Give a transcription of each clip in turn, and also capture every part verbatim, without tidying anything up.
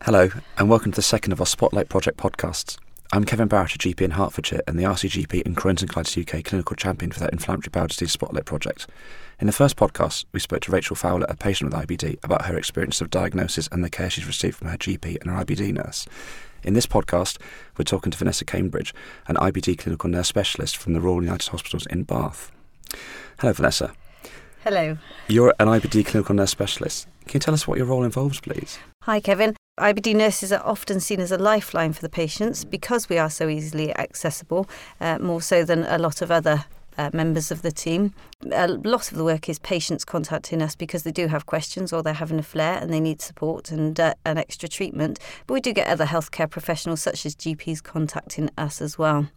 Hello, and welcome to the second of our Spotlight Project podcasts. I'm Kevin Barrett, a G P in Hertfordshire and the R C G P and Crohn's and Colitis U K clinical champion for the Inflammatory Bowel Disease Spotlight Project. In the first podcast, we spoke to Rachel Fowler, a patient with I B D, about her experience of diagnosis and the care she's received from her G P and her I B D nurse. In this podcast, we're talking to Vanessa Cambridge, an I B D clinical nurse specialist from the Royal United Hospitals in Bath. Hello, Vanessa. Hello. You're an I B D clinical nurse specialist. Can you tell us what your role involves, please? Hi, Kevin. I B D nurses are often seen as a lifeline for the patients because we are so easily accessible, uh, more so than a lot of other uh, members of the team. A lot of the work is patients contacting us because they do have questions or they're having a flare and they need support and uh, an extra treatment. But we do get other healthcare professionals such as G Ps contacting us as well.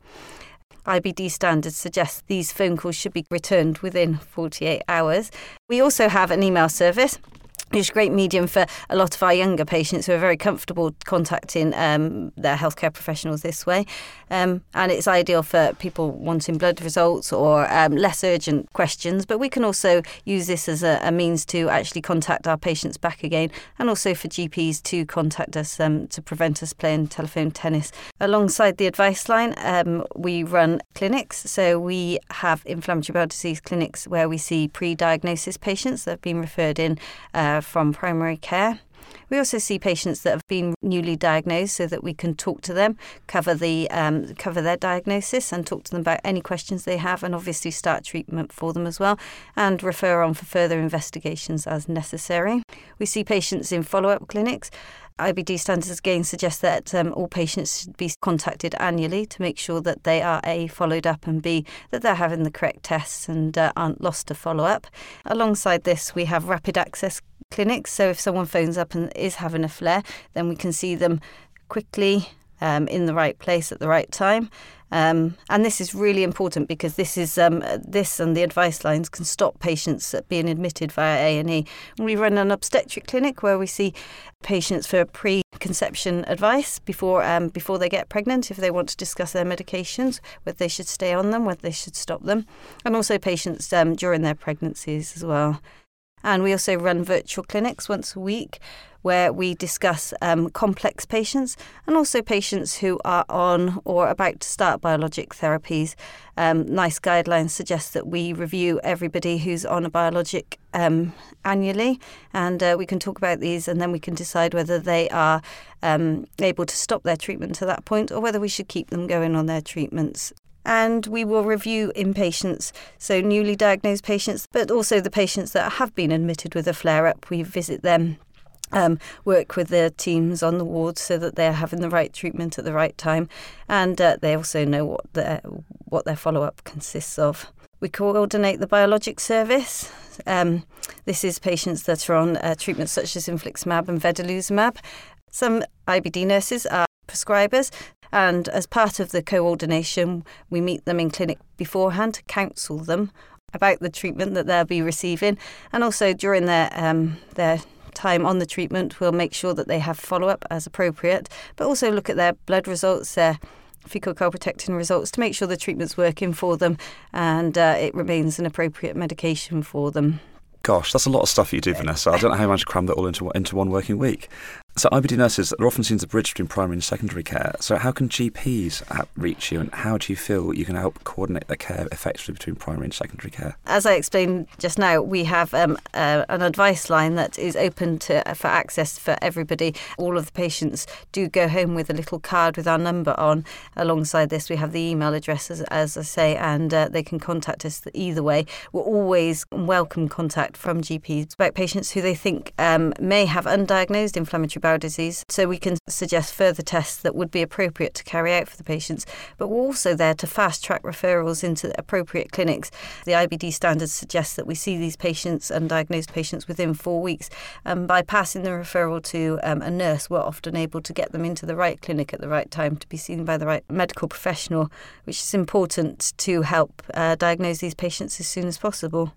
I B D standards suggest these phone calls should be returned within forty-eight hours. We also have an email service, which is a great medium for a lot of our younger patients who are very comfortable contacting um, their healthcare professionals this way. Um, and it's ideal for people wanting blood results or um, less urgent questions. But we can also use this as a, a means to actually contact our patients back again, and also for G Ps to contact us um, to prevent us playing telephone tennis. Alongside the advice line, um, we run clinics. So we have inflammatory bowel disease clinics where we see pre-diagnosis patients that have been referred in uh, from primary care. We also see patients that have been newly diagnosed so that we can talk to them, cover the um, cover their diagnosis and talk to them about any questions they have, and obviously start treatment for them as well and refer on for further investigations as necessary. We see patients in follow-up clinics. I B D standards again suggest that um, all patients should be contacted annually to make sure that they are A, followed up, and B, that they're having the correct tests and uh, aren't lost to follow-up. Alongside this, we have rapid access clinics. So if someone phones up and is having a flare, then we can see them quickly um, in the right place at the right time. Um, and this is really important because this is um, this and the advice lines can stop patients being admitted via A and E. We run an obstetric clinic where we see patients for pre-conception advice before um, before they get pregnant, if they want to discuss their medications, whether they should stay on them, whether they should stop them, and also patients um, during their pregnancies as well. And we also run virtual clinics once a week where we discuss um, complex patients and also patients who are on or about to start biologic therapies. Um, NICE guidelines suggest that we review everybody who's on a biologic um, annually, and uh, we can talk about these, and then we can decide whether they are um, able to stop their treatment to that point or whether we should keep them going on their treatments. And we will review inpatients, so newly diagnosed patients, but also the patients that have been admitted with a flare-up. We visit them, um, work with the teams on the ward so that they're having the right treatment at the right time, and uh, they also know what their, what their follow-up consists of. We coordinate the biologic service. Um, this is patients that are on uh, treatments such as infliximab and vedolizumab. Some I B D nurses are prescribers, and as part of the coordination, we meet them in clinic beforehand to counsel them about the treatment that they'll be receiving, and also during their um, their time on the treatment, we'll make sure that they have follow-up as appropriate, but also look at their blood results, their fecal calprotectin results, to make sure the treatment's working for them and uh, it remains an appropriate medication for them. Gosh, that's a lot of stuff you do, Vanessa. I don't know how you manage to cram that all into into one working week. So I B D nurses are often seen as a bridge between primary and secondary care. So how can G Ps reach you, and how do you feel you can help coordinate their care effectively between primary and secondary care? As I explained just now, we have um, uh, an advice line that is open to for access for everybody. All of the patients do go home with a little card with our number on. Alongside this, we have the email address, as, as I say, and uh, they can contact us either way. We're always welcome contact from G Ps about patients who they think um, may have undiagnosed inflammatory bowel disease, so we can suggest further tests that would be appropriate to carry out for the patients. But we're also there to fast-track referrals into appropriate clinics. The I B D standards suggest that we see these patients, undiagnosed patients, within four weeks. And by passing the referral to um, a nurse, we're often able to get them into the right clinic at the right time to be seen by the right medical professional, which is important to help uh, diagnose these patients as soon as possible.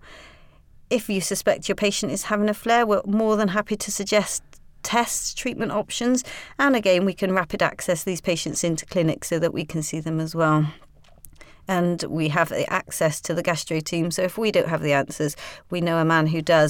If you suspect your patient is having a flare, we're more than happy to suggest tests, treatment options, and again we can rapid access these patients into clinics so that we can see them as well. And we have the access to the gastro team, so if we don't have the answers, we know a man who does.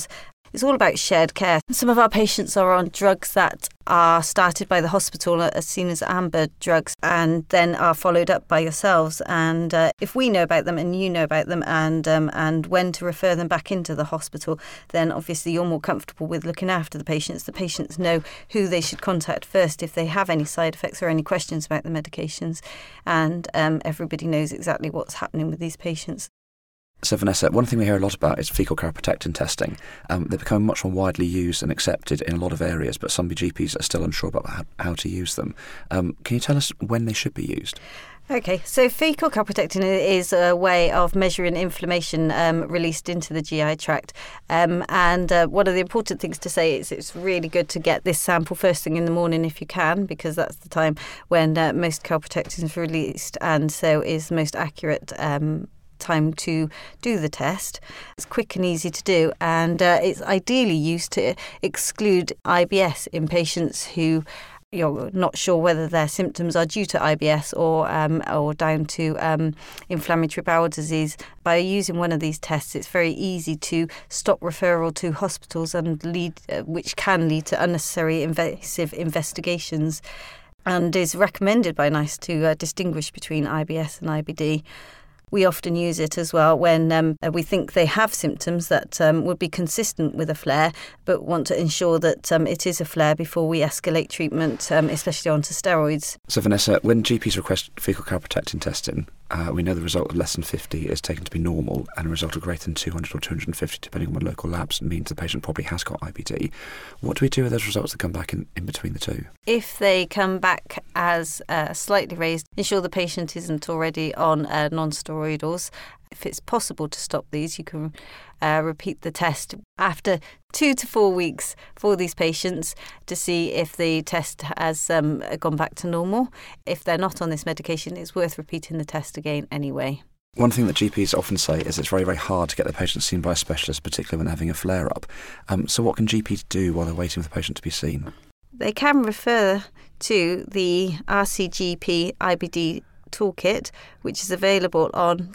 It's all about shared care. Some of our patients are on drugs that are started by the hospital, are seen as amber drugs, and then are followed up by yourselves. And uh, if we know about them and you know about them and um, and when to refer them back into the hospital, then obviously you're more comfortable with looking after the patients. The patients know who they should contact first if they have any side effects or any questions about the medications. And um, everybody knows exactly what's happening with these patients. So Vanessa, one thing we hear a lot about is faecal calprotectin testing. Um, they're becoming much more widely used and accepted in a lot of areas, but some G Ps are still unsure about how, how to use them. Um, can you tell us when they should be used? Okay, so faecal calprotectin is a way of measuring inflammation um, released into the G I tract. Um, and uh, one of the important things to say is it's really good to get this sample first thing in the morning if you can, because that's the time when uh, most calprotectin is released and so is the most accurate um time to do the test. It's quick and easy to do, and uh, it's ideally used to exclude I B S in patients who you're not sure whether their symptoms are due to I B S or um, or down to um, inflammatory bowel disease. By using one of these tests, it's very easy to stop referral to hospitals and lead, uh, which can lead to unnecessary invasive investigations, and is recommended by NICE to uh, distinguish between I B S and I B D. We often use it as well when um, we think they have symptoms that um, would be consistent with a flare, but want to ensure that um, it is a flare before we escalate treatment, um, especially onto steroids. So Vanessa, when G Ps request faecal calprotectin testing, uh, we know the result of less than fifty is taken to be normal, and a result of greater than two hundred or two hundred fifty, depending on what local labs, means the patient probably has got I B D. What do we do with those results that come back in, in between the two? If they come back as uh, slightly raised, ensure the patient isn't already on uh, non-steroidals. If it's possible to stop these, you can uh, repeat the test after two to four weeks for these patients to see if the test has um, gone back to normal. If they're not on this medication, it's worth repeating the test again anyway. One thing that G Ps often say is it's very, very hard to get their patients seen by a specialist, particularly when having a flare-up. Um, so what can G Ps do while they're waiting for the patient to be seen? They can refer to the R C G P I B D toolkit, which is available on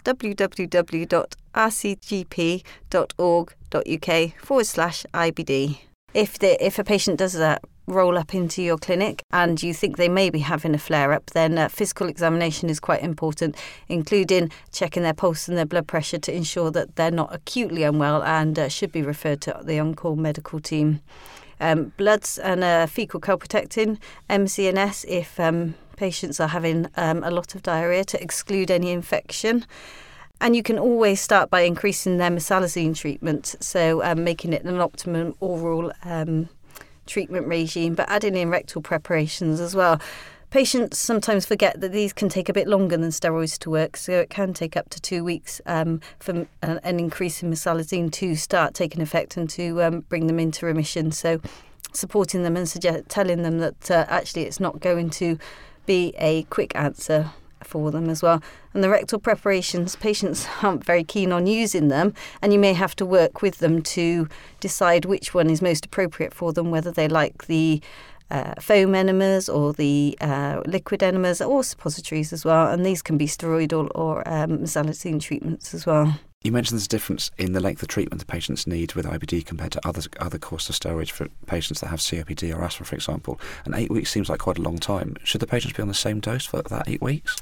www.rcgp.org.uk forward slash IBD. If the, if a patient does that roll up into your clinic and you think they may be having a flare-up, then uh, physical examination is quite important, including checking their pulse and their blood pressure to ensure that they're not acutely unwell and uh, should be referred to the on-call medical team. Um, bloods and uh, faecal calprotectin, M C N S, if um, patients are having um, a lot of diarrhoea, to exclude any infection. And you can always start by increasing their mesalazine treatment, so um, making it an optimum oral um, treatment regime, but adding in rectal preparations as well. Patients sometimes forget that these can take a bit longer than steroids to work, so it can take up to two weeks um, for an, an increase in mesalazine to start taking effect and to um, bring them into remission. So supporting them and suggest, telling them that uh, actually it's not going to be a quick answer for them as well. And the rectal preparations, patients aren't very keen on using them, and you may have to work with them to decide which one is most appropriate for them, whether they like the Uh, foam enemas or the uh, liquid enemas or suppositories as well, and these can be steroidal or um, mesalazine treatments as well. You mentioned there's a difference in the length of treatment the patients need with I B D compared to other other courses of steroids for patients that have C O P D or asthma, for example. And eight weeks seems like quite a long time. Should the patients be on the same dose for that eight weeks?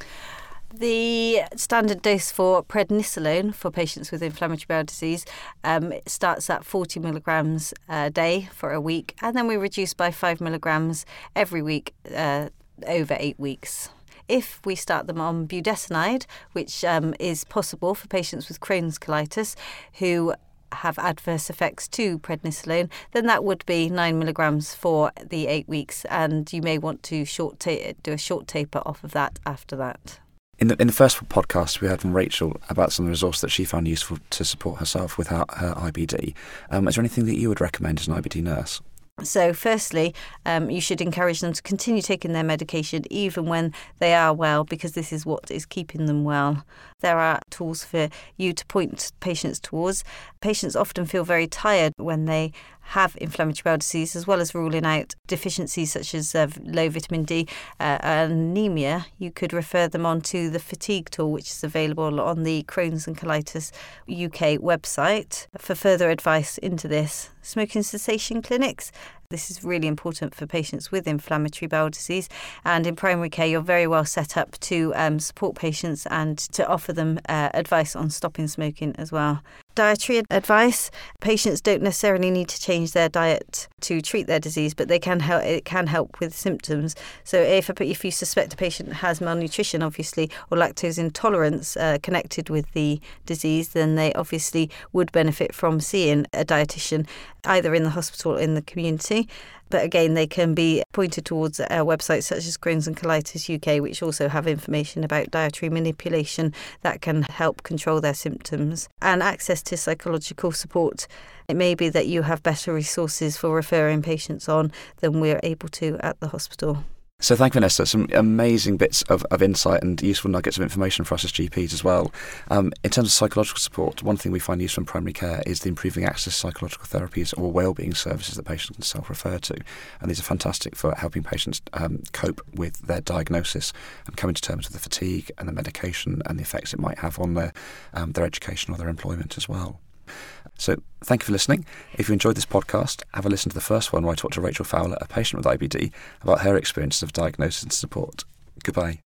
The standard dose for prednisolone for patients with inflammatory bowel disease um, starts at forty milligrams a day for a week, and then we reduce by five milligrams every week uh, over eight weeks. If we start them on budesonide, which um, is possible for patients with Crohn's colitis who have adverse effects to prednisolone, then that would be nine milligrams for the eight weeks, and you may want to short ta- do a short taper off of that after that. In the, in the first podcast, we heard from Rachel about some of the resources that she found useful to support herself with her, her I B D. Um, is there anything that you would recommend as an I B D nurse? So firstly, um, you should encourage them to continue taking their medication even when they are well, because this is what is keeping them well. There are tools for you to point patients towards. Patients often feel very tired when they have inflammatory bowel disease, as well as ruling out deficiencies such as uh, low vitamin D uh, and anemia, you could refer them on to the fatigue tool, which is available on the Crohn's and Colitis U K website. For further advice into this, smoking cessation clinics. This is really important for patients with inflammatory bowel disease, and in primary care you're very well set up to um, support patients and to offer them uh, advice on stopping smoking as well. Dietary advice. Patients don't necessarily need to change their diet to treat their disease, but they can help. It can help with symptoms. So if a, if you suspect a patient has malnutrition, obviously, or lactose intolerance uh, connected with the disease, then they obviously would benefit from seeing a dietitian either in the hospital or in the community. But again, they can be pointed towards uh, websites such as Crohn's and Colitis U K, which also have information about dietary manipulation that can help control their symptoms. And access to psychological support. It may be that you have better resources for referring patients on than we're able to at the hospital. So thank you, Vanessa. Some amazing bits of, of insight and useful nuggets of information for us as G Ps as well. Um, in terms of psychological support, one thing we find useful in primary care is the improving access to psychological therapies or wellbeing services that patients can self-refer to. And these are fantastic for helping patients um, cope with their diagnosis and coming to terms with the fatigue and the medication and the effects it might have on their, um, their education or their employment as well. So thank you for listening. If you enjoyed this podcast, have a listen to the first one where I talked to Rachel Fowler, a patient with I B D, about her experiences of diagnosis and support. Goodbye.